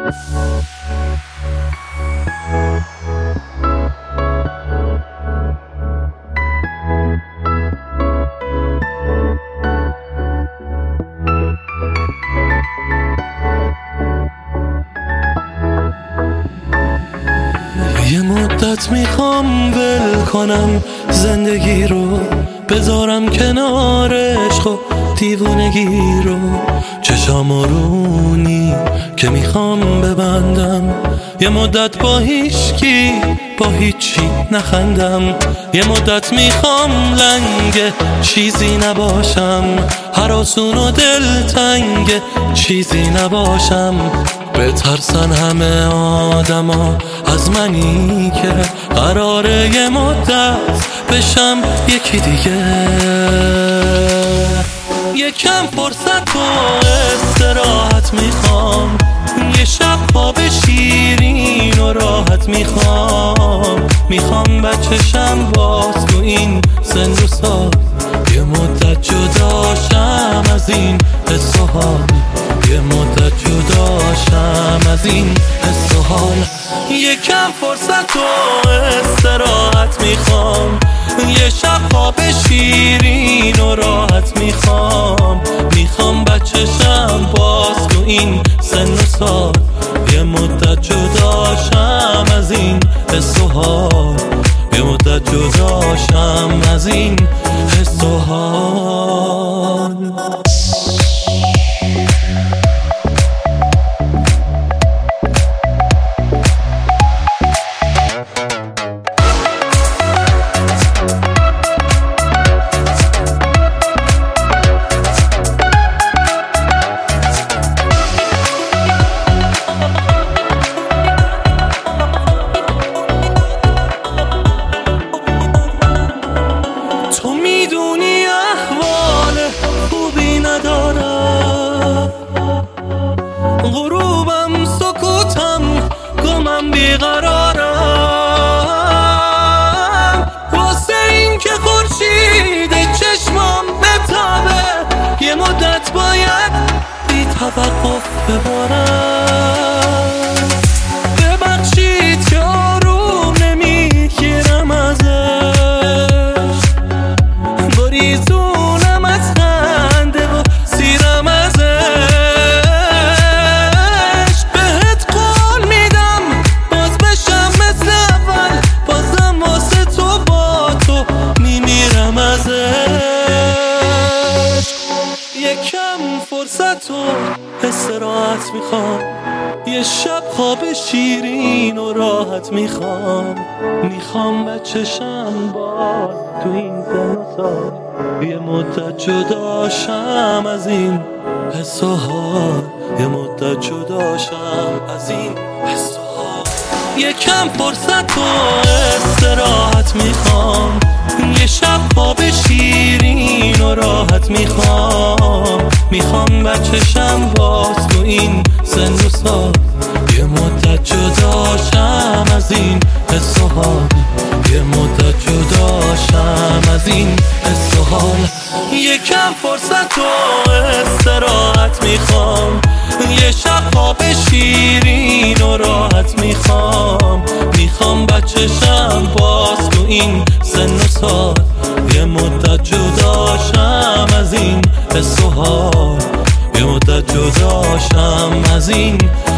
یه مدت میخوام ول کنم زندگی رو، بذارم کنار عشق و دیوونگی رو. چشام رونی که میخوام ببندم، یه مدت با هیچکی با هیچی نخندم. یه مدت میخوام لنگ چیزی نباشم، هراسون و دلتنگ چیزی نباشم. بترسن همه آدما از منی که قراره یه مدت بشم یکی دیگه. یکم فرصت و استراحت میخوام، یه شب خواب شیرین و راحت میخوام بچشم باز تو این سن و سال. یه مدت جداشم از این حس و حال، یه مدت جداشم از این حس و حال. یکم فرصت و استراحت میخوام، یه شب خواب شیرین و راحت میخوام بچشم باز تو این سن و سال. یه مدت جداشم از این حس و حال، یه مدت جداشم از این حس و حال. تو میدونی احوال خوبی ندارم، غروبم سکوتم گمم بیقرارم. واسه این که خورشید چشمام بتابه، یه مدت باید بی توقف ببارم. ببخشید که آروم نمیگیرم ازش، بریزونم از خنده و سیرم ازش. بهت قول میدم باز بشم مثل اول، بازم واسه تو با تو میمیرم ازش. یکم فرصت و استراحت میخوام، یه شب خواب شیرین و راحت میخوام بچشم باز تو این سن و سال. یه مدت جداشم از این حس و حال، یه مدت جداشم از این حس و حال. یکم فرصت و استراحت میخوام، یه شب خواب شیرین و راحت میخوام بچشم باز تو این سن و سال. یه مدت جداشم از این حس و حال، یه مدت جداشم از این حس و حال. یکم فرصت و استراحت میخوام، یه شب خواب شیرین و راحت میخوام بچشم باز تو این سن و سال. یه مدت جداشم از این حس و حال، یه مدت جداشم از این